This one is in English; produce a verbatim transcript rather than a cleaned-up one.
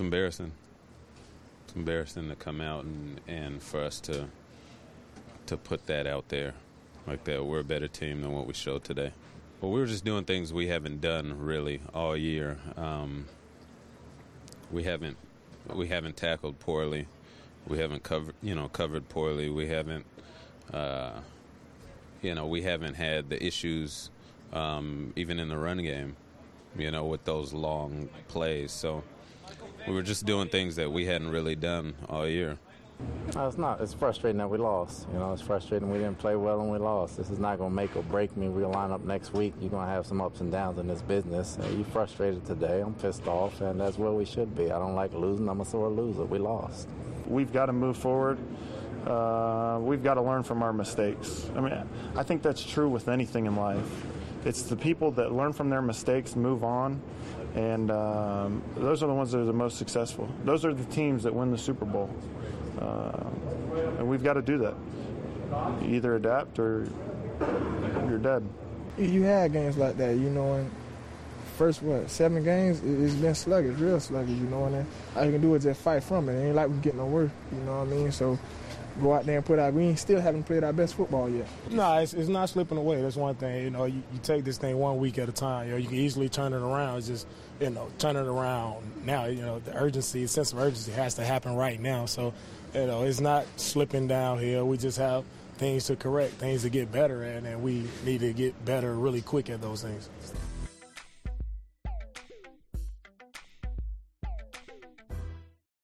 embarrassing. It's embarrassing to come out and, and for us to to put that out there like that. We're a better team than what we showed today. But we were just doing things we haven't done really all year. Um, we haven't we haven't tackled poorly. We haven't covered you know covered poorly. We haven't uh, you know we haven't had the issues um, even in the run game. You know, with those long plays. So we were just doing things that we hadn't really done all year. No, it's not. It's frustrating that we lost. You know, it's frustrating we didn't play well and we lost. This is not going to make or break me. We'll line up next week. You're going to have some ups and downs in this business. Uh, you're frustrated today. I'm pissed off, and that's where we should be. I don't like losing. I'm a sore loser. We lost. We've got to move forward. Uh, we've got to learn from our mistakes. I mean, I think that's true with anything in life. It's the people that learn from their mistakes, move on, and um, those are the ones that are the most successful. Those are the teams that win the Super Bowl. Uh, and we've got to do that. You either adapt or you're dead. You had games like that, you know, and first, what, seven games, it's been sluggish, real sluggish, you know, and all you can do is just fight from it. It ain't like we get no worse, you know what I mean? So go out there and put out, we still haven't played our best football yet. No, it's, it's not slipping away. That's one thing. You know, you, you take this thing one week at a time. You know, you can easily turn it around. It's just, you know, turn it around now. You know, the urgency, sense of urgency has to happen right now. So, you know, it's not slipping downhill. We just have things to correct, things to get better at, and we need to get better really quick at those things.